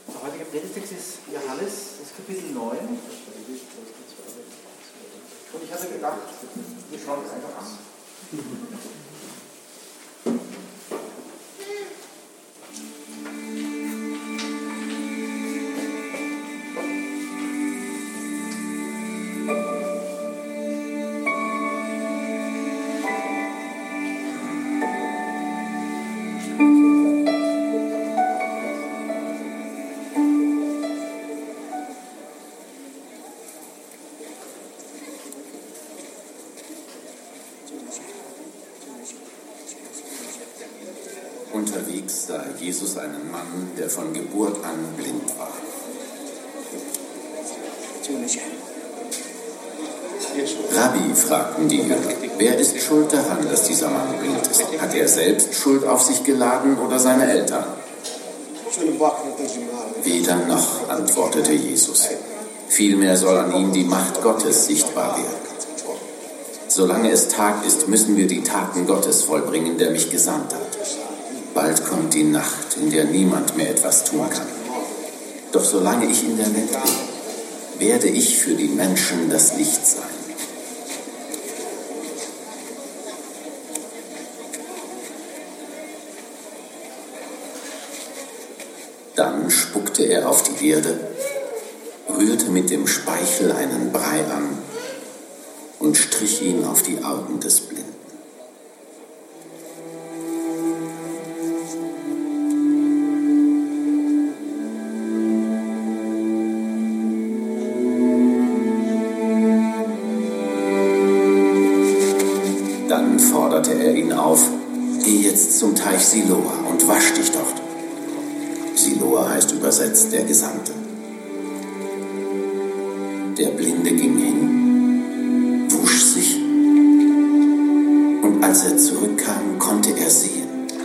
Der heutige Predigtext ist Johannes, das Kapitel 9. Und ich hatte gedacht, wir schauen es einfach an. Unterwegs sah Jesus einen Mann, der von Geburt an blind war. Rabbi, fragten die Jünger, wer ist schuld daran, dass dieser Mann blind ist? Hat er selbst Schuld auf sich geladen oder seine Eltern? Weder noch, antwortete Jesus. Vielmehr soll an ihm die Macht Gottes sichtbar werden. Solange es Tag ist, müssen wir die Taten Gottes vollbringen, der mich gesandt hat. Bald kommt die Nacht, in der niemand mehr etwas tun kann. Doch solange ich in der Welt bin, werde ich für die Menschen das Licht sein. Dann spuckte er auf die Erde, rührte mit dem Speichel einen Brei an und strich ihn auf die Augen des Blinden. Dann forderte er ihn auf, geh jetzt zum Teich Siloa und wasch dich dort. Siloa heißt übersetzt der Gesandte. Der Blinde ging hin, wusch sich und als er zurückkam, konnte er sehen.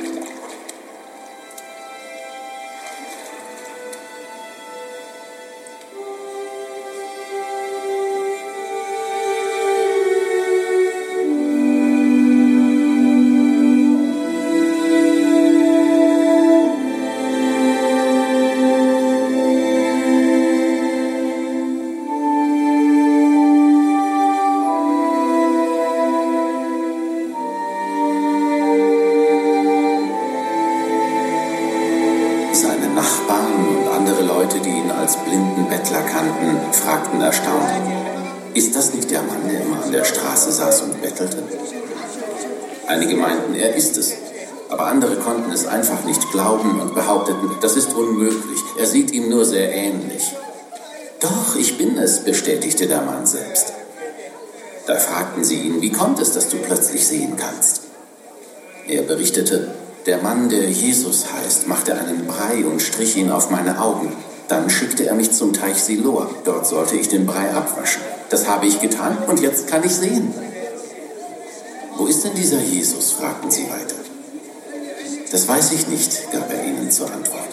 Nachbarn und andere Leute, die ihn als blinden Bettler kannten, fragten erstaunt, ist das nicht der Mann, der immer an der Straße saß und bettelte? Einige meinten, er ist es, aber andere konnten es einfach nicht glauben und behaupteten, das ist unmöglich, er sieht ihm nur sehr ähnlich. Doch, ich bin es, bestätigte der Mann selbst. Da fragten sie ihn, wie kommt es, dass du plötzlich sehen kannst? Er berichtete, der Mann, der Jesus heißt, machte einen Brei und strich ihn auf meine Augen. Dann schickte er mich zum Teich Siloa. Dort sollte ich den Brei abwaschen. Das habe ich getan und jetzt kann ich sehen. Wo ist denn dieser Jesus? Fragten sie weiter. Das weiß ich nicht, gab er ihnen zur Antwort.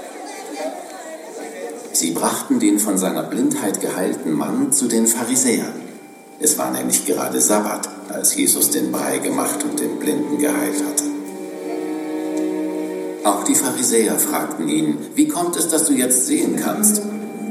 Sie brachten den von seiner Blindheit geheilten Mann zu den Pharisäern. Es war nämlich gerade Sabbat, als Jesus den Brei gemacht und den Blinden geheilt hatte. Auch die Pharisäer fragten ihn, wie kommt es, dass du jetzt sehen kannst?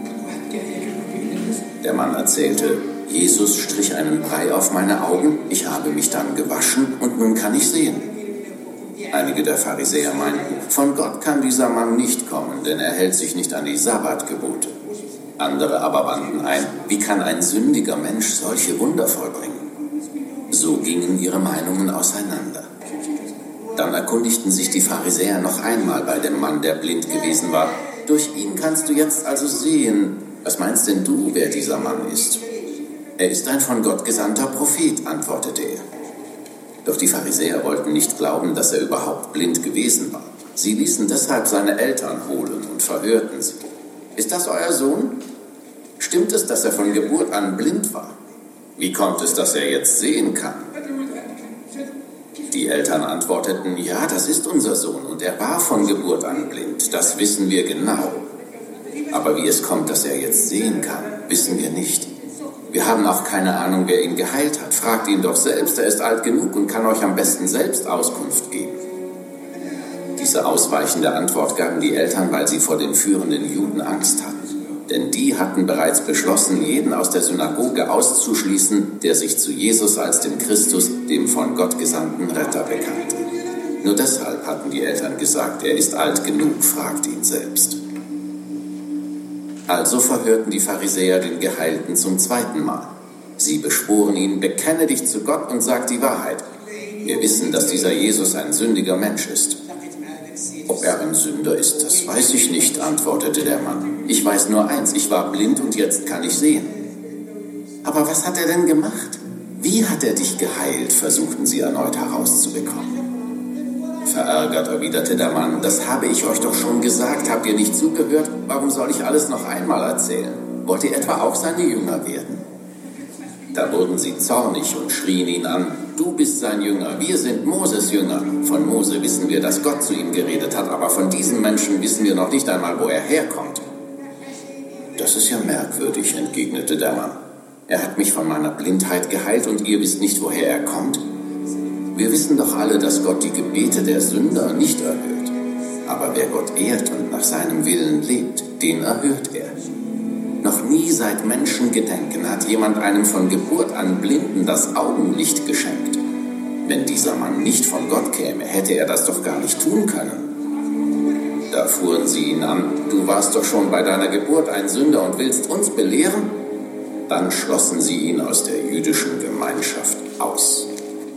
Der Mann erzählte, Jesus strich einen Brei auf meine Augen, ich habe mich dann gewaschen und nun kann ich sehen. Einige der Pharisäer meinten, von Gott kann dieser Mann nicht kommen, denn er hält sich nicht an die Sabbatgebote. Andere aber wandten ein, wie kann ein sündiger Mensch solche Wunder vollbringen? So gingen ihre Meinungen auseinander. Dann erkundigten sich die Pharisäer noch einmal bei dem Mann, der blind gewesen war. Durch ihn kannst du jetzt also sehen. Was meinst denn du, wer dieser Mann ist? Er ist ein von Gott gesandter Prophet, antwortete er. Doch die Pharisäer wollten nicht glauben, dass er überhaupt blind gewesen war. Sie ließen deshalb seine Eltern holen und verhörten sie. Ist das euer Sohn? Stimmt es, dass er von Geburt an blind war? Wie kommt es, dass er jetzt sehen kann? Die Eltern antworteten, ja, das ist unser Sohn und er war von Geburt an blind, das wissen wir genau. Aber wie es kommt, dass er jetzt sehen kann, wissen wir nicht. Wir haben auch keine Ahnung, wer ihn geheilt hat. Fragt ihn doch selbst, er ist alt genug und kann euch am besten selbst Auskunft geben. Die Diese ausweichende Antwort gaben die Eltern, weil sie vor den führenden Juden Angst hatten. Denn die hatten bereits beschlossen, jeden aus der Synagoge auszuschließen, der sich zu Jesus als dem Christus, dem von Gott gesandten Retter, bekannte. Nur deshalb hatten die Eltern gesagt, er ist alt genug, fragt ihn selbst. Also verhörten die Pharisäer den Geheilten zum zweiten Mal. Sie beschworen ihn, bekenne dich zu Gott und sag die Wahrheit. Wir wissen, dass dieser Jesus ein sündiger Mensch ist. Ob er ein Sünder ist, das weiß ich nicht, antwortete der Mann. Ich weiß nur eins, ich war blind und jetzt kann ich sehen. Aber was hat er denn gemacht? Wie hat er dich geheilt, versuchten sie erneut herauszubekommen. Verärgert erwiderte der Mann, das habe ich euch doch schon gesagt, habt ihr nicht zugehört? Warum soll ich alles noch einmal erzählen? Wollt ihr etwa auch seine Jünger werden? Da wurden sie zornig und schrien ihn an, du bist sein Jünger, wir sind Moses Jünger. Von Mose wissen wir, dass Gott zu ihm geredet hat, aber von diesem Menschen wissen wir noch nicht einmal, wo er herkommt. Das ist ja merkwürdig, entgegnete der Mann. Er hat mich von meiner Blindheit geheilt und ihr wisst nicht, woher er kommt? Wir wissen doch alle, dass Gott die Gebete der Sünder nicht erhört. Aber wer Gott ehrt und nach seinem Willen lebt, den erhört er. Noch nie seit Menschengedenken hat jemand einem von Geburt an Blinden das Augenlicht geschenkt. Wenn dieser Mann nicht von Gott käme, hätte er das doch gar nicht tun können. Da fuhren sie ihn an, du warst doch schon bei deiner Geburt ein Sünder und willst uns belehren? Dann schlossen sie ihn aus der jüdischen Gemeinschaft aus.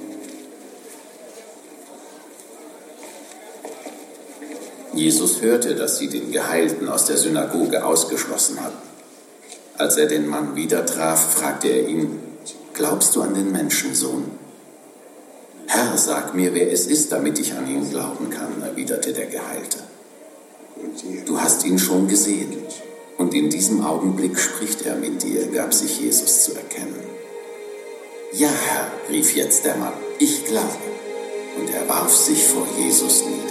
Jesus hörte, dass sie den Geheilten aus der Synagoge ausgeschlossen hatten. Als er den Mann wieder traf, fragte er ihn, glaubst du an den Menschensohn? Herr, sag mir, wer es ist, damit ich an ihn glauben kann, erwiderte der Geheilte. Du hast ihn schon gesehen, und in diesem Augenblick spricht er mit dir, gab sich Jesus zu erkennen. Ja, Herr, rief jetzt der Mann, ich glaube, und er warf sich vor Jesus nieder.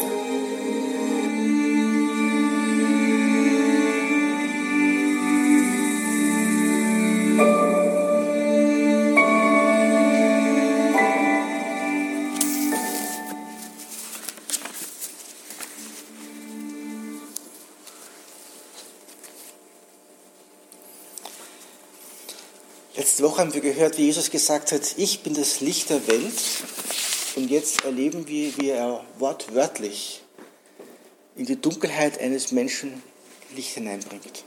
Letzte Woche haben wir gehört, wie Jesus gesagt hat, ich bin das Licht der Welt. Und jetzt erleben wir, wie er wortwörtlich in die Dunkelheit eines Menschen Licht hineinbringt.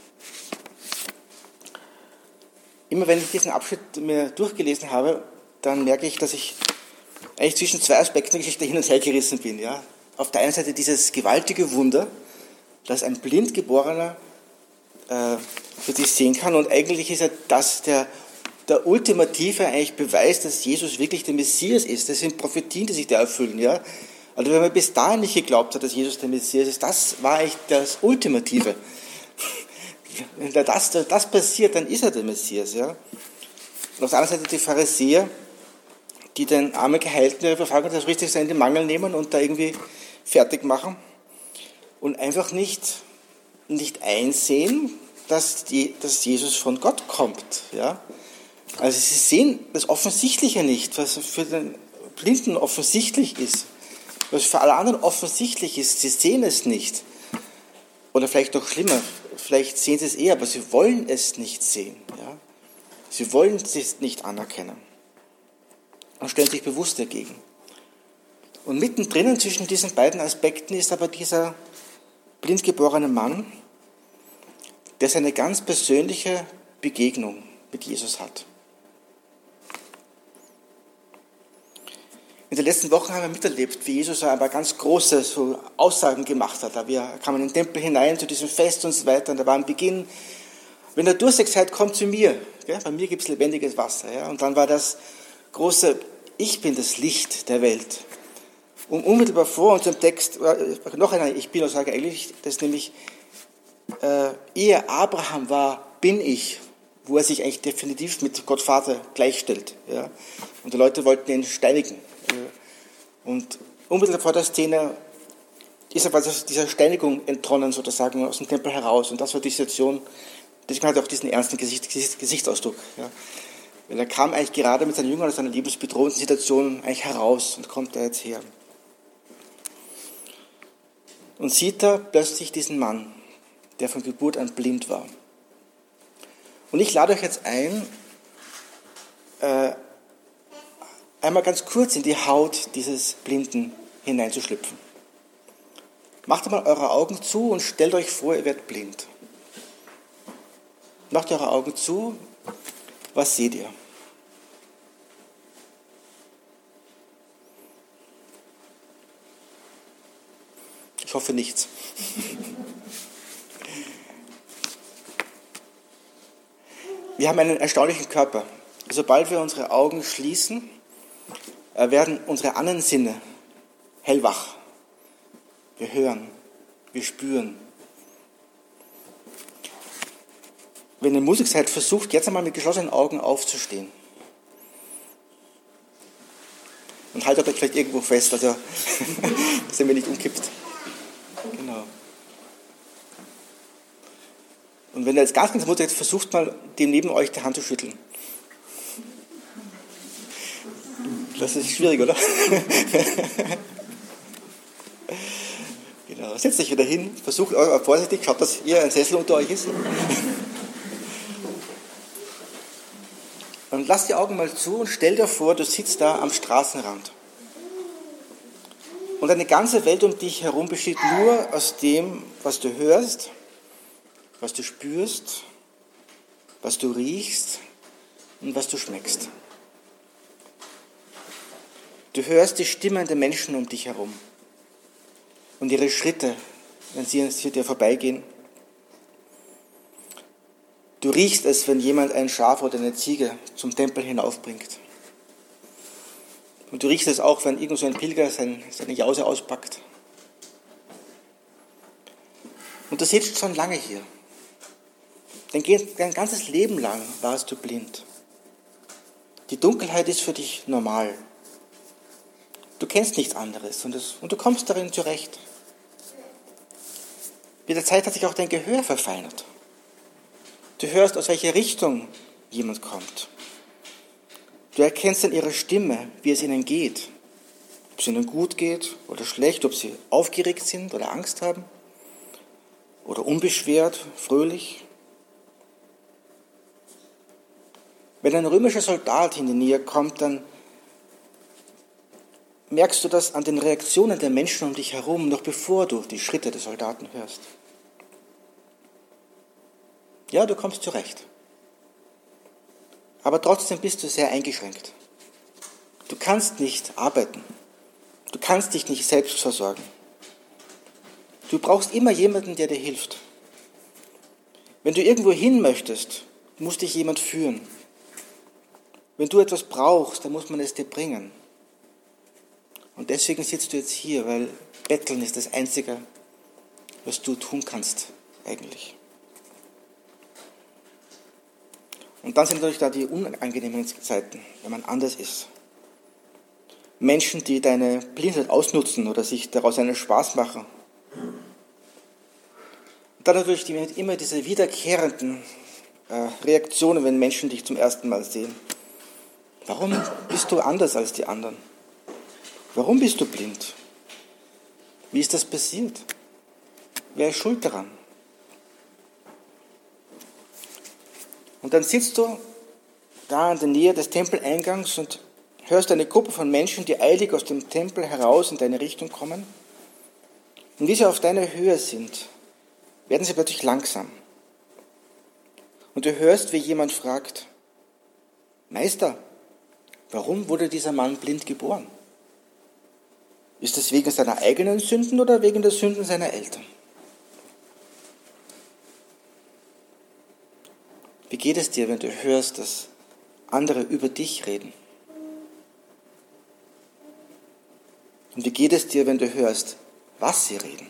Immer wenn ich diesen Abschnitt mir durchgelesen habe, dann merke ich, dass ich eigentlich zwischen zwei Aspekten der Geschichte hin und her gerissen bin. Ja? Auf der einen Seite dieses gewaltige Wunder, dass ein Blindgeborener für sich sehen kann. Und eigentlich ist ja das der ultimative eigentlich Beweis, dass Jesus wirklich der Messias ist. Das sind Prophetien, die sich da erfüllen. Ja? Also wenn man bis dahin nicht geglaubt hat, dass Jesus der Messias ist, das war eigentlich das Ultimative. Wenn das passiert, dann ist er der Messias. Ja? Und auf der anderen Seite die Pharisäer, die den armen Geheilten ihre Verfolgung das richtig in den Mangel nehmen und da irgendwie fertig machen und einfach nicht einsehen, dass Jesus von Gott kommt. Ja? Also sie sehen das Offensichtliche nicht, was für den Blinden offensichtlich ist, was für alle anderen offensichtlich ist. Sie sehen es nicht. Oder vielleicht noch schlimmer, vielleicht sehen sie es eher, aber sie wollen es nicht sehen. Ja? Sie wollen es nicht anerkennen und stellen sich bewusst dagegen. Und mittendrin zwischen diesen beiden Aspekten ist aber dieser blindgeborene Mann, der seine ganz persönliche Begegnung mit Jesus hat. In den letzten Wochen haben wir miterlebt, wie Jesus aber ganz große so Aussagen gemacht hat. Er kam in den Tempel hinein zu diesem Fest und so weiter. Und da war am Beginn, wenn ihr durstig seid, kommt zu mir. Ja, bei mir gibt es lebendiges Wasser. Ja. Und dann war das große, ich bin das Licht der Welt. Und unmittelbar vor unserem Text, noch eine Ich bin Aussage eigentlich, das ist nämlich, ehe Abraham war, bin ich, wo er sich eigentlich definitiv mit Gott Vater gleichstellt. Ja. Und die Leute wollten ihn steinigen. Und unmittelbar vor der Szene ist er dieser Steinigung entronnen, sozusagen, aus dem Tempel heraus. Und das war die Situation, deswegen hat er auch diesen ernsten Gesichtsausdruck. Ja. Weil er kam eigentlich gerade mit seinen Jüngern aus einer lebensbedrohenden Situation eigentlich heraus und kommt da jetzt her. und sieht da plötzlich diesen Mann, der von Geburt an blind war. Und ich lade euch jetzt ein, einmal ganz kurz in die Haut dieses Blinden hineinzuschlüpfen. Macht einmal eure Augen zu und stellt euch vor, ihr werdet blind. Macht eure Augen zu, was seht ihr? Ich hoffe nichts. Wir haben einen erstaunlichen Körper. Sobald wir unsere Augen schließen, werden unsere anderen Sinne hellwach. Wir hören, wir spüren. Wenn ihr Musik seid, versucht jetzt einmal mit geschlossenen Augen aufzustehen. Und haltet euch vielleicht irgendwo fest, also dass ihr mir nicht umkippt. Genau. Und wenn ihr jetzt ganz Musik seid, versucht mal, dem neben euch die Hand zu schütteln. Das ist schwierig, oder? Genau. Setzt euch wieder hin, versucht vorsichtig, schaut, dass ihr ein Sessel unter euch ist. Und lasst die Augen mal zu und stell dir vor, du sitzt da am Straßenrand. Und eine ganze Welt um dich herum besteht nur aus dem, was du hörst, was du spürst, was du riechst und was du schmeckst. Du hörst die Stimmen der Menschen um dich herum und ihre Schritte, wenn sie dir vorbeigehen. Du riechst es, wenn jemand ein Schaf oder eine Ziege zum Tempel hinaufbringt. Und du riechst es auch, wenn irgend so ein Pilger seine Jause auspackt. Und du sitzt schon lange hier. Dein ganzes Leben lang warst du blind. Die Dunkelheit ist für dich normal. Du kennst nichts anderes und du kommst darin zurecht. Mit der Zeit hat sich auch dein Gehör verfeinert. Du hörst, aus welcher Richtung jemand kommt. Du erkennst dann ihre Stimme, wie es ihnen geht. Ob es ihnen gut geht oder schlecht, ob sie aufgeregt sind oder Angst haben oder unbeschwert, fröhlich. Wenn ein römischer Soldat in die Nähe kommt, dann merkst du das an den Reaktionen der Menschen um dich herum, noch bevor du die Schritte des Soldaten hörst. Ja, du kommst zurecht. Aber trotzdem bist du sehr eingeschränkt. Du kannst nicht arbeiten. Du kannst dich nicht selbst versorgen. Du brauchst immer jemanden, der dir hilft. Wenn du irgendwo hin möchtest, muss dich jemand führen. Wenn du etwas brauchst, dann muss man es dir bringen. Und deswegen sitzt du jetzt hier, weil Betteln ist das Einzige, was du tun kannst eigentlich. Und dann sind natürlich da die unangenehmen Zeiten, wenn man anders ist. Menschen, die deine Blindheit ausnutzen oder sich daraus einen Spaß machen. Und dann natürlich immer diese wiederkehrenden Reaktionen, wenn Menschen dich zum ersten Mal sehen. Warum bist du anders als die anderen? Warum bist du blind? Wie ist das passiert? Wer ist schuld daran? Und dann sitzt du da in der Nähe des Tempeleingangs und hörst eine Gruppe von Menschen, die eilig aus dem Tempel heraus in deine Richtung kommen. Und wie sie auf deiner Höhe sind, werden sie plötzlich langsam. Und du hörst, wie jemand fragt: Meister, warum wurde dieser Mann blind geboren? Ist es wegen seiner eigenen Sünden oder wegen der Sünden seiner Eltern? Wie geht es dir, wenn du hörst, dass andere über dich reden? Und wie geht es dir, wenn du hörst, was sie reden?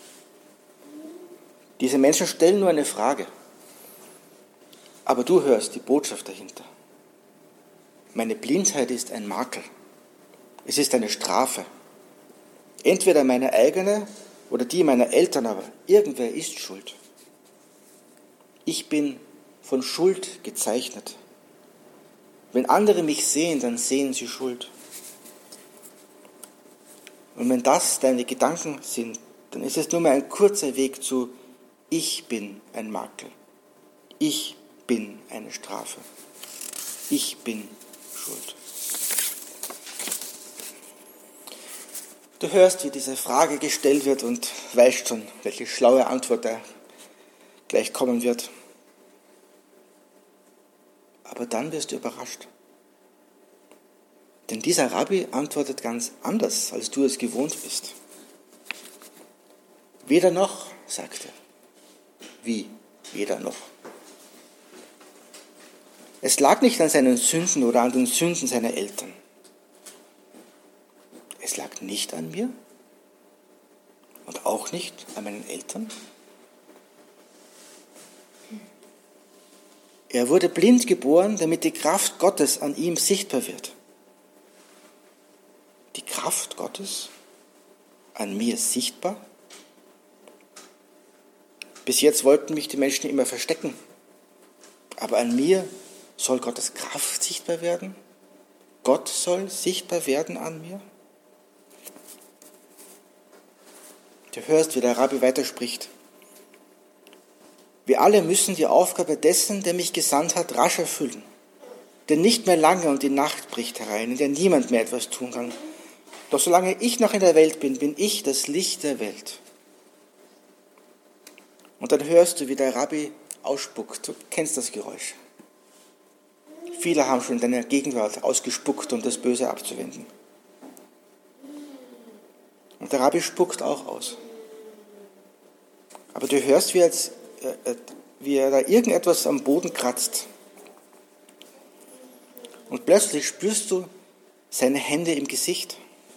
Diese Menschen stellen nur eine Frage, aber du hörst die Botschaft dahinter. Meine Blindheit ist ein Makel. Es ist eine Strafe. Entweder meine eigene oder die meiner Eltern, aber irgendwer ist schuld. Ich bin von Schuld gezeichnet. Wenn andere mich sehen, dann sehen sie Schuld. Und wenn das deine Gedanken sind, dann ist es nur mal ein kurzer Weg zu ich bin ein Makel. Ich bin eine Strafe. Ich bin schuld. Du hörst, wie diese Frage gestellt wird und weißt schon, welche schlaue Antwort da gleich kommen wird. Aber dann wirst du überrascht. Denn dieser Rabbi antwortet ganz anders, als du es gewohnt bist. Weder noch, sagt er. Wie? Weder noch. Es lag nicht an seinen Sünden oder an den Sünden seiner Eltern. Es lag nicht an mir und auch nicht an meinen Eltern. Er wurde blind geboren, damit die Kraft Gottes an ihm sichtbar wird. Die Kraft Gottes an mir sichtbar? Bis jetzt wollten mich die Menschen immer verstecken. Aber an mir soll Gottes Kraft sichtbar werden? Gott soll sichtbar werden an mir? Du hörst, wie der Rabbi weiterspricht. Wir alle müssen die Aufgabe dessen, der mich gesandt hat, rasch erfüllen. Denn nicht mehr lange und die Nacht bricht herein, in der niemand mehr etwas tun kann. Doch solange ich noch in der Welt bin, bin ich das Licht der Welt. Und dann hörst du, wie der Rabbi ausspuckt. Du kennst das Geräusch. Viele haben schon in deiner Gegenwart ausgespuckt, um das Böse abzuwenden. Und der Rabbi spuckt auch aus. Aber du hörst, wie er da irgendetwas am Boden kratzt. Und plötzlich spürst du seine Hände im Gesicht.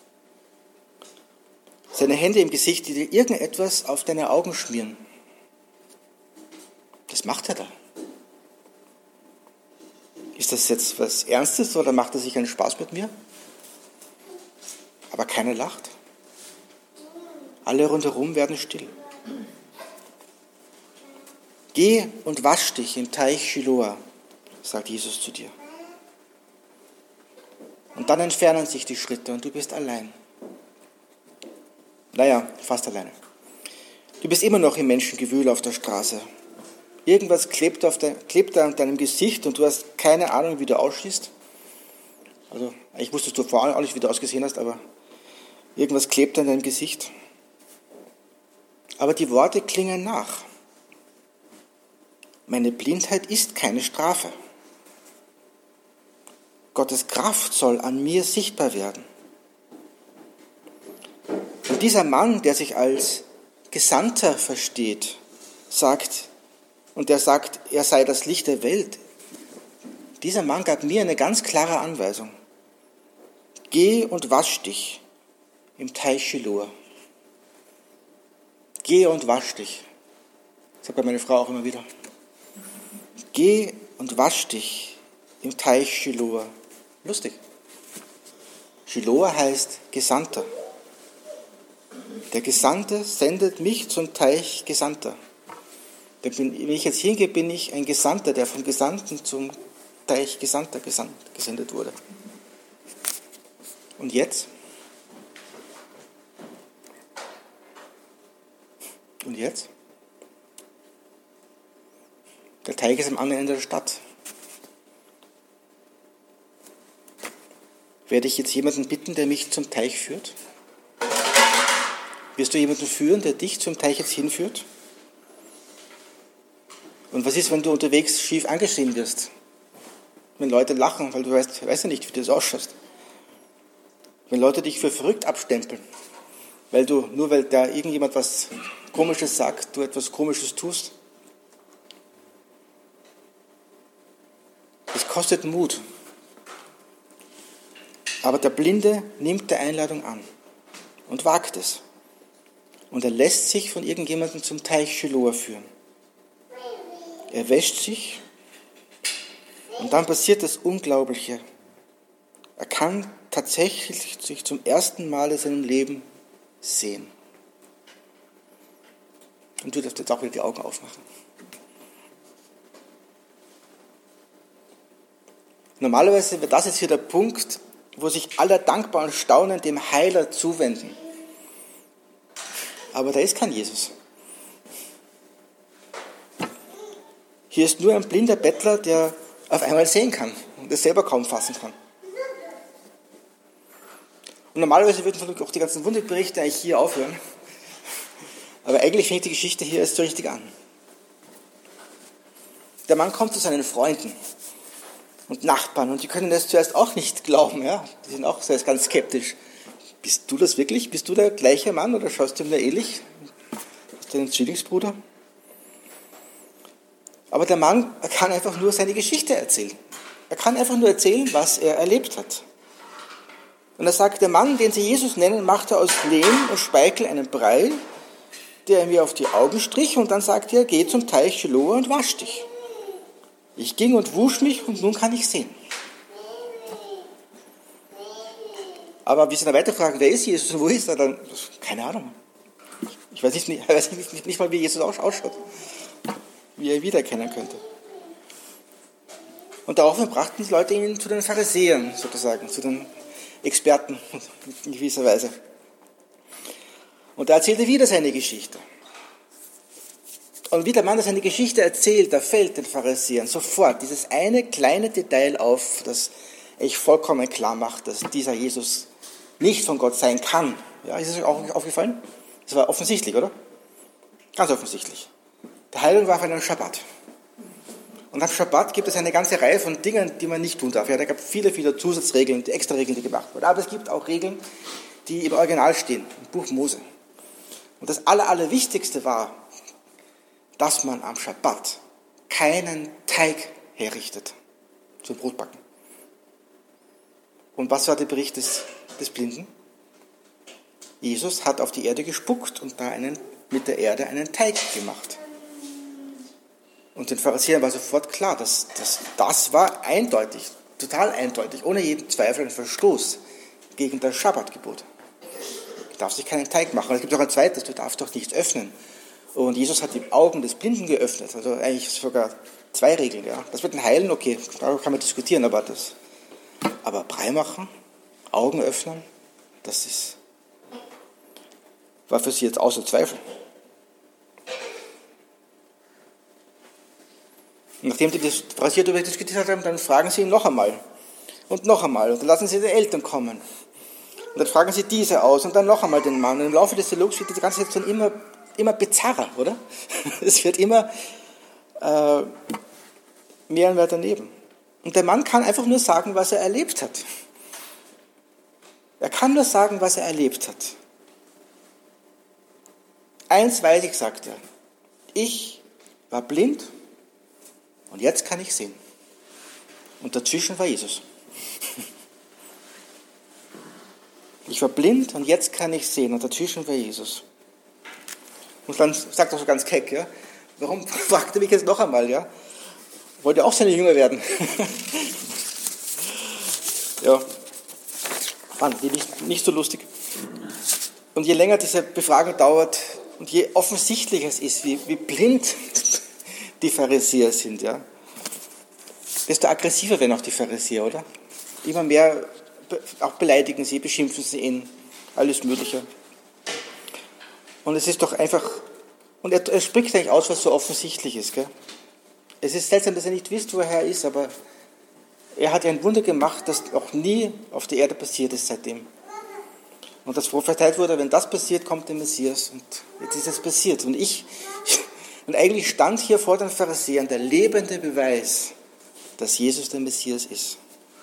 Seine Hände im Gesicht, die dir irgendetwas auf deine Augen schmieren. Was macht er da? Ist das jetzt was Ernstes oder macht er sich einen Spaß mit mir? Aber keiner lacht. Alle rundherum werden still. Geh und wasch dich im Teich Shiloah, sagt Jesus zu dir. Und dann entfernen sich die Schritte und du bist allein. Naja, fast alleine. Du bist immer noch im Menschengewühl auf der Straße. Irgendwas klebt da an deinem Gesicht und du hast keine Ahnung, wie du aussiehst. Also, eigentlich wusstest du vorher auch nicht, wie du ausgesehen hast, aber irgendwas klebt an deinem Gesicht. Aber die Worte klingen nach. Meine Blindheit ist keine Strafe. Gottes Kraft soll an mir sichtbar werden. Und dieser Mann, der sich als Gesandter versteht, sagt, er sei das Licht der Welt. Dieser Mann gab mir eine ganz klare Anweisung. Geh und wasch dich im Teich Shiloah. Geh und wasch dich. Das sagt meine Frau auch immer wieder. Geh und wasch dich im Teich Shiloah. Lustig. Shiloah heißt Gesandter. Der Gesandte sendet mich zum Teich Gesandter. Wenn ich jetzt hingehe, bin ich ein Gesandter, der vom Gesandten zum Teich Gesandter gesendet wurde. Und jetzt? Und jetzt? Der Teich ist am anderen Ende der Stadt. Werde ich jetzt jemanden bitten, der mich zum Teich führt? Wirst du jemanden führen, der dich zum Teich jetzt hinführt? Und was ist, wenn du unterwegs schief angesehen wirst? Wenn Leute lachen, weil du weißt ja nicht, wie du das ausschaust. Wenn Leute dich für verrückt abstempeln, weil da irgendjemand was Komisches sagt, du etwas Komisches tust. Es kostet Mut. Aber der Blinde nimmt die Einladung an und wagt es. Und er lässt sich von irgendjemandem zum Teich Shiloah führen. Er wäscht sich und dann passiert das Unglaubliche. Er kann tatsächlich sich zum ersten Mal in seinem Leben sehen. Und du darfst jetzt auch wieder die Augen aufmachen. Normalerweise wäre das jetzt hier der Punkt, wo sich alle dankbar und staunend dem Heiler zuwenden. Aber da ist kein Jesus. Hier ist nur ein blinder Bettler, der auf einmal sehen kann und es selber kaum fassen kann. Und normalerweise würden auch die ganzen Wunderberichte eigentlich hier aufhören. Aber eigentlich fängt die Geschichte hier erst so richtig an. Der Mann kommt zu seinen Freunden und Nachbarn und die können das zuerst auch nicht glauben. Ja? Die sind auch zuerst ganz skeptisch. Bist du das wirklich? Bist du der gleiche Mann oder schaust du mir ähnlich? Hast du einen Zwillingsbruder? Aber der Mann kann einfach nur seine Geschichte erzählen. Er kann einfach nur erzählen, was er erlebt hat. Und er sagt, der Mann, den sie Jesus nennen, machte aus Lehm und Speichel einen Brei, der er mir auf die Augen strich, und dann sagte er, geh zum Teich Siloa und wasch dich. Ich ging und wusch mich und nun kann ich sehen. Aber wie sie dann weiter fragen, wer ist Jesus und wo ist er, dann, keine Ahnung. Ich weiß nicht mal, wie Jesus ausschaut, wie er ihn wiedererkennen könnte. Und daraufhin brachten die Leute ihn zu den Pharisäern, sozusagen, zu den Experten in gewisser Weise. Und da erzählt er wieder seine Geschichte. Und wie der Mann seine Geschichte erzählt, da fällt den Pharisäern sofort dieses eine kleine Detail auf, das echt vollkommen klar macht, dass dieser Jesus nicht von Gott sein kann. Ja, ist es euch auch aufgefallen? Das war offensichtlich, oder? Ganz offensichtlich. Die Heilung war auf einem Schabbat. Und am Schabbat gibt es eine ganze Reihe von Dingen, die man nicht tun darf. Ja, da gab es viele Zusatzregeln, extra Regeln, die gemacht wurden. Aber es gibt auch Regeln, die im Original stehen, im Buch Mose. Und das Allerwichtigste war, dass man am Schabbat keinen Teig herrichtet zum Brotbacken. Und was war der Bericht des Blinden? Jesus hat auf die Erde gespuckt und da mit der Erde einen Teig gemacht. Und den Pharisäern war sofort klar, das war eindeutig, total eindeutig, ohne jeden Zweifel ein Verstoß gegen das Schabbatgebot. Du darfst dich keinen Teig machen. Es gibt auch ein zweites, du darfst doch nichts öffnen. Und Jesus hat die Augen des Blinden geöffnet, also eigentlich sogar 2 Regeln. Ja. Das mit dem Heilen, okay, darüber kann man diskutieren, aber Brei machen, Augen öffnen, war für sie jetzt außer Zweifel. Und nachdem die das Pharisäer darüber diskutiert haben, dann fragen sie ihn noch einmal. Und noch einmal. Und dann lassen sie die Eltern kommen. Und dann fragen sie diese aus und dann noch einmal den Mann. Und im Laufe des Dialogs wird die ganze Situation immer bizarrer, oder? Es wird immer mehr und mehr daneben. Und der Mann kann einfach nur sagen, was er erlebt hat. Er kann nur sagen, was er erlebt hat. Eins weiß ich, sagt er. Ich war blind und jetzt kann ich sehen. Und dazwischen war Jesus. Ich war blind und jetzt kann ich sehen und dazwischen war Jesus. Und dann sagt er so ganz keck, ja, warum fragt er mich jetzt noch einmal, ja? Wollte auch seine Jünger werden. Ja, fand ich nicht so lustig. Und je länger diese Befragung dauert und je offensichtlicher es ist, wie blind die Pharisäer sind, ja, desto aggressiver werden auch die Pharisäer, oder? Immer mehr auch beleidigen sie, beschimpfen sie ihn, alles Mögliche. Und es ist doch einfach, und er spricht eigentlich aus, was so offensichtlich ist. Gell? Es ist seltsam, dass ihr nicht wisst, woher er ist, aber er hat ja ein Wunder gemacht, das auch nie auf der Erde passiert ist seitdem. Und das prophezeit wurde, wenn das passiert, kommt der Messias. Und jetzt ist es passiert. Und eigentlich stand hier vor den Pharisäern der lebende Beweis, dass Jesus der Messias ist.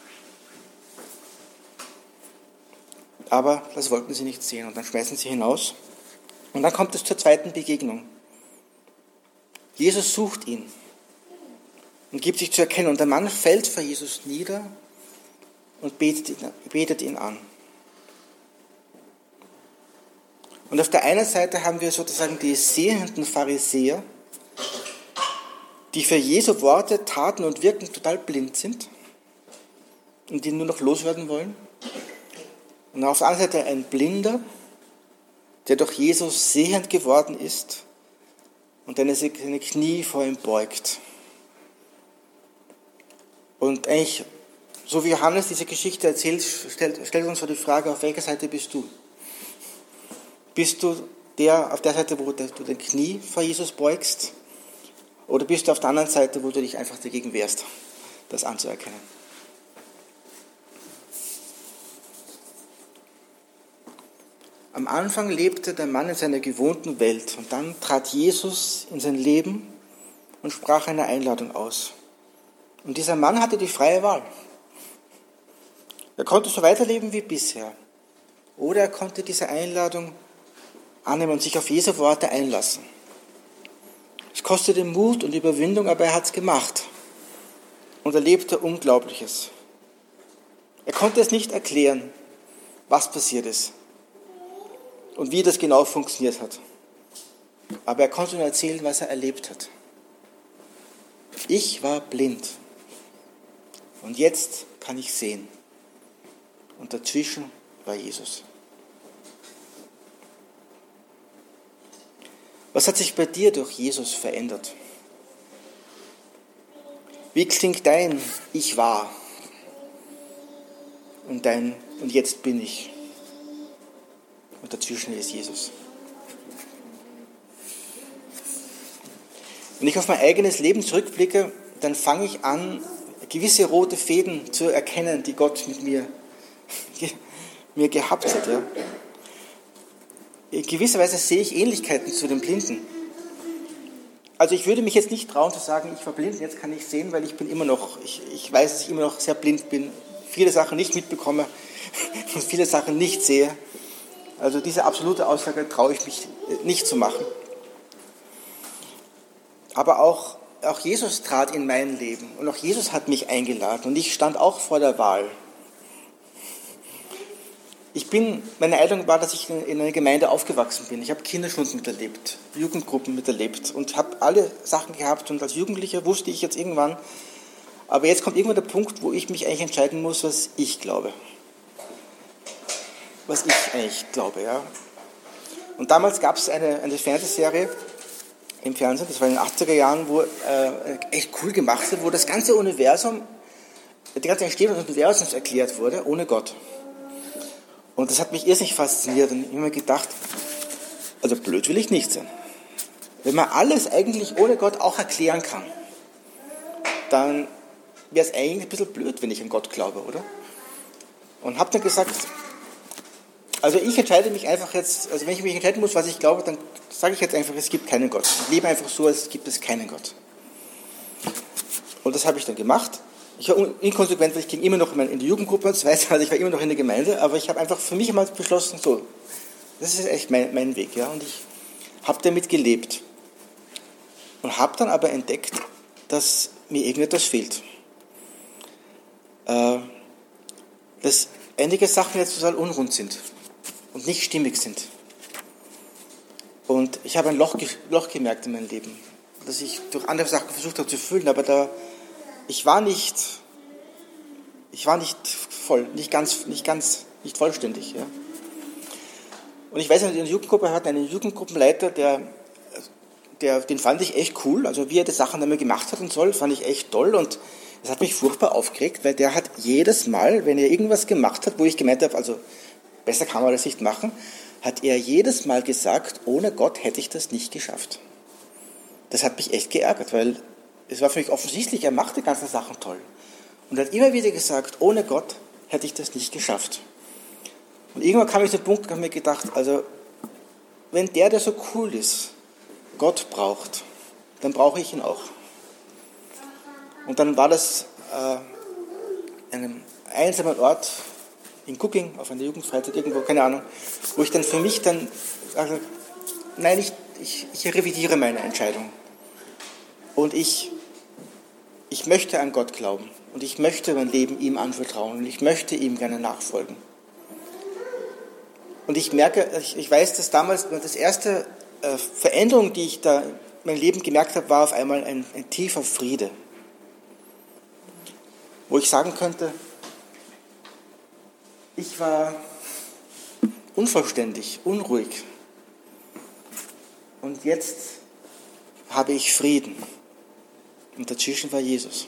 Aber das wollten sie nicht sehen und dann schmeißen sie hinaus. Und dann kommt es zur zweiten Begegnung. Jesus sucht ihn und gibt sich zu erkennen. Und der Mann fällt vor Jesus nieder und betet ihn an. Und auf der einen Seite haben wir sozusagen die sehenden Pharisäer, die für Jesu Worte, Taten und Wirken total blind sind und die nur noch loswerden wollen. Und auf der anderen Seite ein Blinder, der durch Jesus sehend geworden ist und der seine Knie vor ihm beugt. Und eigentlich, so wie Johannes diese Geschichte erzählt, stellt uns so die Frage, auf welcher Seite bist du? Bist du auf der Seite, wo du dein Knie vor Jesus beugst? Oder bist du auf der anderen Seite, wo du dich einfach dagegen wehrst, das anzuerkennen? Am Anfang lebte der Mann in seiner gewohnten Welt und dann trat Jesus in sein Leben und sprach eine Einladung aus. Und dieser Mann hatte die freie Wahl. Er konnte so weiterleben wie bisher. Oder er konnte diese Einladung annehmen und sich auf Jesu Worte einlassen. Es kostete Mut und Überwindung, aber er hat es gemacht und erlebte Unglaubliches. Er konnte es nicht erklären, was passiert ist und wie das genau funktioniert hat. Aber er konnte nur erzählen, was er erlebt hat. Ich war blind und jetzt kann ich sehen. Und dazwischen war Jesus. Was hat sich bei dir durch Jesus verändert? Wie klingt dein Ich war und dein Und jetzt bin ich? Und dazwischen ist Jesus. Wenn ich auf mein eigenes Leben zurückblicke, dann fange ich an, gewisse rote Fäden zu erkennen, die Gott mit mir gehabt hat. Ja. In gewisser Weise sehe ich Ähnlichkeiten zu den Blinden. Also ich würde mich jetzt nicht trauen zu sagen, ich war blind, jetzt kann ich sehen, weil ich weiß, dass ich immer noch sehr blind bin, viele Sachen nicht mitbekomme und viele Sachen nicht sehe. Also diese absolute Aussage traue ich mich nicht zu machen. Aber auch Jesus trat in mein Leben und auch Jesus hat mich eingeladen und ich stand auch vor der Wahl. Meine Einladung war, dass ich in einer Gemeinde aufgewachsen bin. Ich habe Kinderstunden miterlebt, Jugendgruppen miterlebt und habe alle Sachen gehabt. Und als Jugendlicher wusste ich jetzt irgendwann, aber jetzt kommt irgendwann der Punkt, wo ich mich eigentlich entscheiden muss, was ich glaube. Was ich eigentlich glaube, ja. Und damals gab es eine Fernsehserie im Fernsehen, das war in den 80er Jahren, wo echt cool gemacht wurde, wo das ganze Universum, die ganze Entstehung des Universums erklärt wurde, ohne Gott. Und das hat mich irrsinnig fasziniert und ich habe mir gedacht, also blöd will ich nicht sein. Wenn man alles eigentlich ohne Gott auch erklären kann, dann wäre es eigentlich ein bisschen blöd, wenn ich an Gott glaube, oder? Und habe dann gesagt, also ich entscheide mich einfach jetzt, also wenn ich mich entscheiden muss, was ich glaube, dann sage ich jetzt einfach, es gibt keinen Gott. Ich lebe einfach so, als gibt es keinen Gott. Und das habe ich dann gemacht. Ich war inkonsequent, weil ich ging immer noch in die Jugendgruppe und so weiter, also ich war immer noch in der Gemeinde, aber ich habe einfach für mich einmal beschlossen, so, das ist echt mein Weg, ja, und ich habe damit gelebt. Und habe dann aber entdeckt, dass mir irgendetwas fehlt. Dass einige Sachen jetzt total unrund sind und nicht stimmig sind. Und ich habe ein Loch gemerkt in meinem Leben, das ich durch andere Sachen versucht habe zu füllen, aber ich war nicht voll, nicht vollständig. Ja. Und ich weiß, in der Jugendgruppe hatten einen Jugendgruppenleiter, den fand ich echt cool. Also wie er die Sachen damit gemacht hat und so, fand ich echt toll. Und das hat mich furchtbar aufgeregt, weil der hat jedes Mal, wenn er irgendwas gemacht hat, wo ich gemeint habe, also besser kann man das nicht machen, hat er jedes Mal gesagt, ohne Gott hätte ich das nicht geschafft. Das hat mich echt geärgert, weil es war für mich offensichtlich, er macht die ganzen Sachen toll. Und er hat immer wieder gesagt, ohne Gott hätte ich das nicht geschafft. Und irgendwann kam ich zu dem Punkt, habe mir gedacht, also wenn der so cool ist, Gott braucht, dann brauche ich ihn auch. Und dann war das einem einsamen Ort in Cooking, auf einer Jugendfreizeit irgendwo, keine Ahnung, wo ich dann für mich ich revidiere meine Entscheidung. Und ich möchte an Gott glauben und ich möchte mein Leben ihm anvertrauen und ich möchte ihm gerne nachfolgen. Und ich weiß, dass damals das erste Veränderung, die ich da in meinem Leben gemerkt habe, war auf einmal ein tiefer Friede. Wo ich sagen könnte, ich war unvollständig, unruhig. Und jetzt habe ich Frieden. Und dazwischen war Jesus.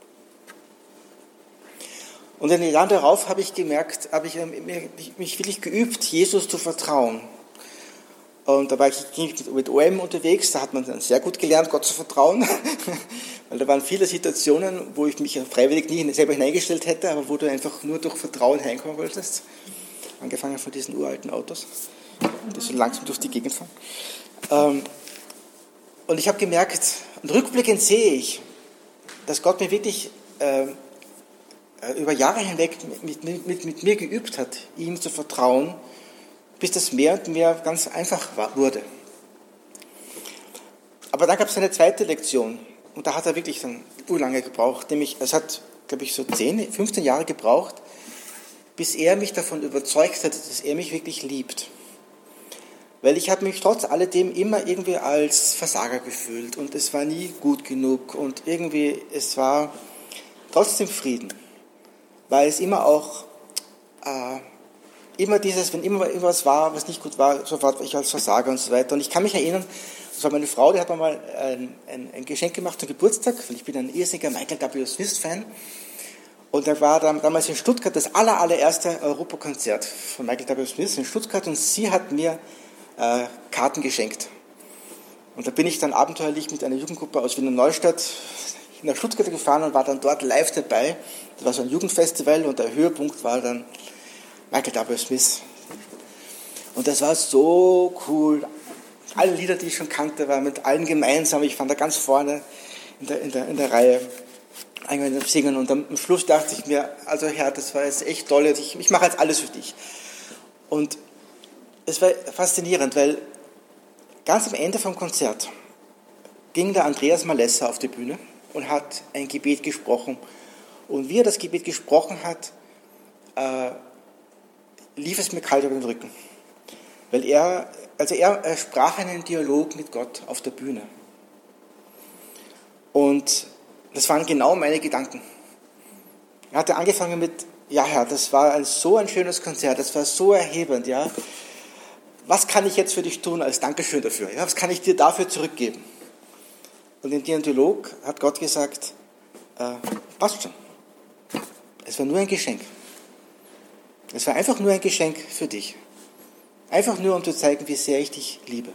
Und in den Jahren darauf habe ich mich wirklich geübt, Jesus zu vertrauen. Und da ging ich mit OM unterwegs, da hat man dann sehr gut gelernt, Gott zu vertrauen, weil da waren viele Situationen, wo ich mich freiwillig nie selber hineingestellt hätte, aber wo du einfach nur durch Vertrauen reinkommen wolltest. Angefangen von diesen uralten Autos, die so langsam durch die Gegend fahren. Und ich habe gemerkt, und rückblickend sehe ich, dass Gott mir wirklich über Jahre hinweg mit mir geübt hat, ihm zu vertrauen, bis das mehr und mehr ganz einfach wurde. Aber dann gab es eine zweite Lektion und da hat er wirklich dann urlange gebraucht, nämlich es hat, glaube ich, so 10, 15 Jahre gebraucht, bis er mich davon überzeugt hat, dass er mich wirklich liebt. Weil ich habe mich trotz alledem immer irgendwie als Versager gefühlt und es war nie gut genug und irgendwie es war trotzdem Frieden, weil es immer auch immer dieses, wenn immer irgendwas war, was nicht gut war, sofort war ich als Versager und so weiter. Und ich kann mich erinnern, das war meine Frau, die hat mir mal ein Geschenk gemacht zum Geburtstag, weil ich bin ein irrsinniger Michael W. Smith-Fan. Und da war damals in Stuttgart das allererste Europakonzert von Michael W. Smith in Stuttgart und sie hat mir Karten geschenkt. Und da bin ich dann abenteuerlich mit einer Jugendgruppe aus Wiener Neustadt nach Stuttgart gefahren und war dann dort live dabei. Das war so ein Jugendfestival und der Höhepunkt war dann Michael W. Smith. Und das war so cool. Alle Lieder, die ich schon kannte, waren mit allen gemeinsam. Ich fand da ganz vorne in der Reihe singen. Und am Schluss dachte ich mir, also Herr, das war jetzt echt toll. Ich mache jetzt alles für dich. Und es war faszinierend, weil ganz am Ende vom Konzert ging der Andreas Malessa auf die Bühne und hat ein Gebet gesprochen. Und wie er das Gebet gesprochen hat, lief es mir kalt über den Rücken. Weil er sprach einen Dialog mit Gott auf der Bühne. Und das waren genau meine Gedanken. Er hatte angefangen mit, ja Herr, das war so ein schönes Konzert, das war so erhebend, ja. Was kann ich jetzt für dich tun als Dankeschön dafür? Ja? Was kann ich dir dafür zurückgeben? Und im Dialog hat Gott gesagt, passt schon. Es war nur ein Geschenk. Es war einfach nur ein Geschenk für dich. Einfach nur, um zu zeigen, wie sehr ich dich liebe.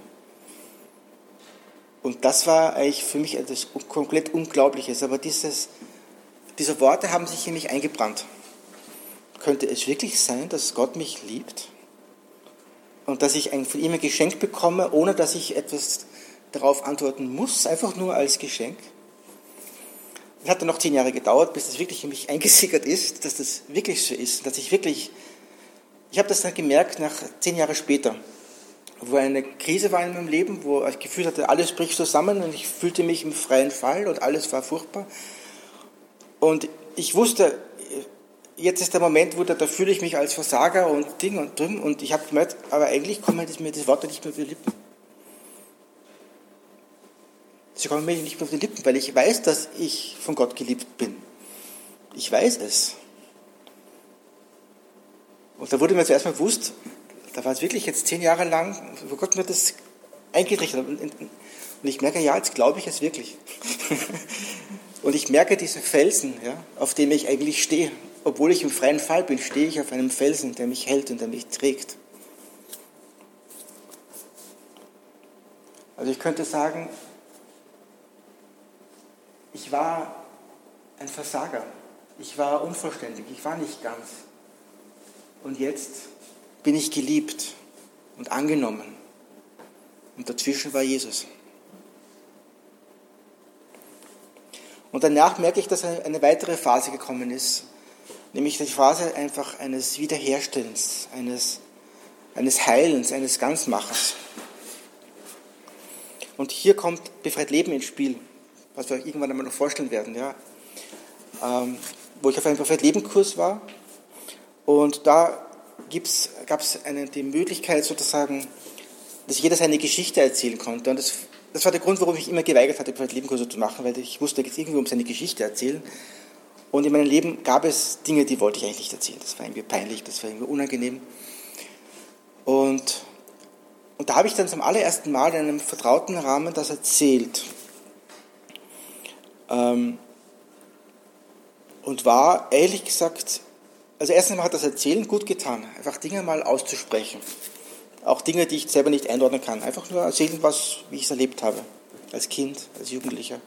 Und das war eigentlich für mich etwas komplett Unglaubliches. Aber diese Worte haben sich in mich eingebrannt. Könnte es wirklich sein, dass Gott mich liebt? Und dass ich von ihm ein Geschenk bekomme, ohne dass ich etwas darauf antworten muss, einfach nur als Geschenk? Es hat dann noch 10 Jahre gedauert, bis das wirklich in mich eingesickert ist, dass das wirklich so ist, dass ich habe das dann gemerkt nach 10 Jahre später, wo eine Krise war in meinem Leben, wo ich das Gefühl hatte, alles bricht zusammen und ich fühlte mich im freien Fall und alles war furchtbar. Und ich wusste, jetzt ist der Moment, wo da fühle ich mich als Versager und Ding und Drum und ich habe gemerkt, aber eigentlich kommen mir die Worte nicht mehr auf die Lippen. Sie kommen mir nicht mehr auf die Lippen, weil ich weiß, dass ich von Gott geliebt bin. Ich weiß es. Und da wurde mir zuerst mal bewusst, da war es wirklich jetzt 10 Jahre lang, wo Gott mir das eingetrichtert hat. Und ich merke, ja, jetzt glaube ich es wirklich. Und ich merke diesen Felsen, ja, auf dem ich eigentlich stehe. Obwohl ich im freien Fall bin, stehe ich auf einem Felsen, der mich hält und der mich trägt. Also ich könnte sagen, ich war ein Versager. Ich war unvollständig. Ich war nicht ganz. Und jetzt bin ich geliebt und angenommen. Und dazwischen war Jesus. Und danach merke ich, dass eine weitere Phase gekommen ist, nämlich die Phase einfach eines Wiederherstellens, eines Heilens, eines Ganzmachens. Und hier kommt Befreit Leben ins Spiel, was wir euch irgendwann einmal noch vorstellen werden, ja. Wo ich auf einem Befreit Leben Kurs war. Und da gab es die Möglichkeit sozusagen, dass jeder seine Geschichte erzählen konnte. Und das war der Grund, warum ich immer geweigert hatte, Befreit Leben Kurse zu machen, weil ich wusste, da geht es irgendwie um seine Geschichte erzählen. Und in meinem Leben gab es Dinge, die wollte ich eigentlich nicht erzählen. Das war irgendwie peinlich, das war irgendwie unangenehm. Und da habe ich dann zum allerersten Mal in einem vertrauten Rahmen das erzählt. Und war, ehrlich gesagt, also erstens mal hat das Erzählen gut getan, einfach Dinge mal auszusprechen. Auch Dinge, die ich selber nicht einordnen kann. Einfach nur erzählen, wie ich es erlebt habe. Als Kind, als Jugendlicher.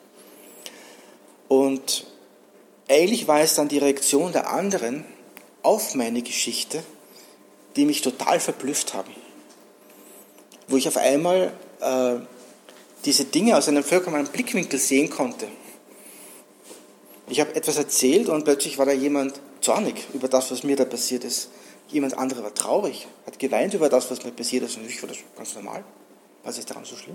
Und eigentlich war es dann die Reaktion der anderen auf meine Geschichte, die mich total verblüfft haben. Wo ich auf einmal diese Dinge aus einem vollkommenen Blickwinkel sehen konnte. Ich habe etwas erzählt und plötzlich war da jemand zornig über das, was mir da passiert ist. Jemand anderer war traurig, hat geweint über das, was mir passiert ist. Und ich war das ganz normal. Was ist daran so schlimm?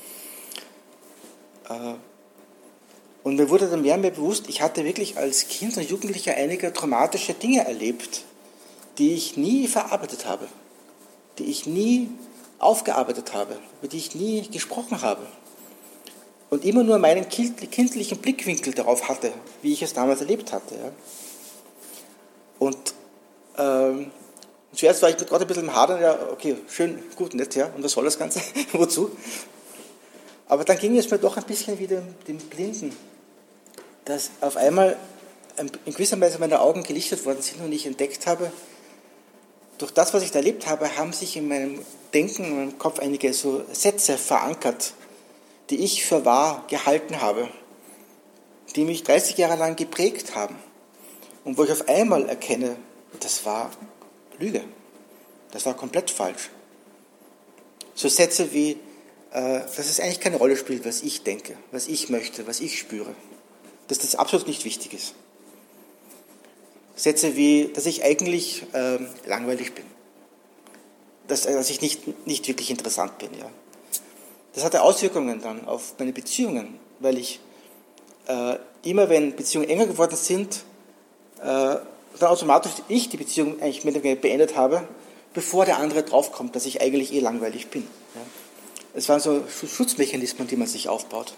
Und mir wurde dann mehr und mehr bewusst, ich hatte wirklich als Kind und Jugendlicher einige traumatische Dinge erlebt, die ich nie verarbeitet habe, die ich nie aufgearbeitet habe, über die ich nie gesprochen habe. Und immer nur meinen kindlichen Blickwinkel darauf hatte, wie ich es damals erlebt hatte. Ja. Und zuerst war ich gerade ein bisschen im Hadern, ja, okay, schön, gut, nett, ja, und was soll das Ganze, wozu? Aber dann ging es mir doch ein bisschen wie dem Blinden, dass auf einmal in gewisser Weise meine Augen gelichtet worden sind und ich entdeckt habe, durch das, was ich da erlebt habe, haben sich in meinem Denken, in meinem Kopf einige so Sätze verankert, die ich für wahr gehalten habe, die mich 30 Jahre lang geprägt haben und wo ich auf einmal erkenne, das war Lüge, das war komplett falsch. So Sätze wie, dass es eigentlich keine Rolle spielt, was ich denke, was ich möchte, was ich spüre, dass das absolut nicht wichtig ist. Sätze wie, dass ich eigentlich langweilig bin, dass ich nicht wirklich interessant bin. Ja. Das hatte Auswirkungen dann auf meine Beziehungen, weil ich immer, wenn Beziehungen enger geworden sind, dann automatisch ich die Beziehung eigentlich mehr oder weniger beendet habe, bevor der andere draufkommt, dass ich eigentlich langweilig bin. Ja. Es waren so Schutzmechanismen, die man sich aufbaut.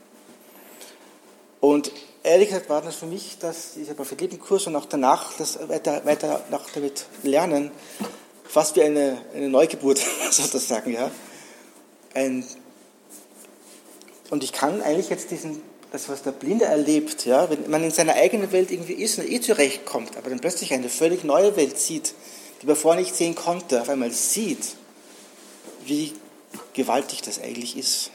Und ehrlich gesagt war das für mich, dass dieser Prophet-Leben-Kurs und auch danach das weiter damit lernen, fast wie eine Neugeburt sozusagen. Ja. Und ich kann eigentlich jetzt das, was der Blinde erlebt, ja, wenn man in seiner eigenen Welt irgendwie ist und zurechtkommt, aber dann plötzlich eine völlig neue Welt sieht, die man vorher nicht sehen konnte, auf einmal sieht, wie gewaltig das eigentlich ist.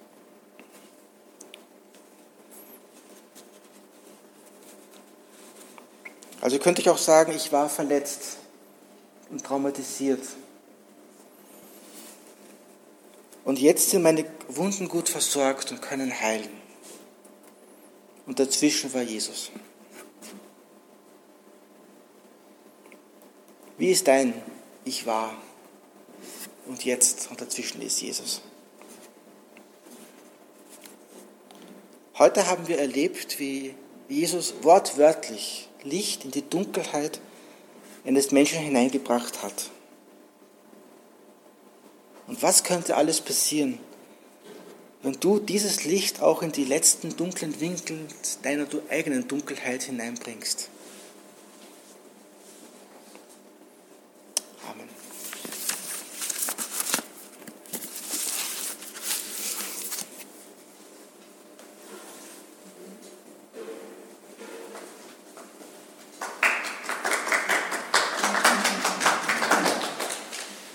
Also könnte ich auch sagen, ich war verletzt und traumatisiert. Und jetzt sind meine Wunden gut versorgt und können heilen. Und dazwischen war Jesus. Wie ist dein Ich war und jetzt und dazwischen ist Jesus? Heute haben wir erlebt, wie Jesus wortwörtlich Licht in die Dunkelheit eines Menschen hineingebracht hat. Und was könnte alles passieren, wenn du dieses Licht auch in die letzten dunklen Winkel deiner eigenen Dunkelheit hineinbringst?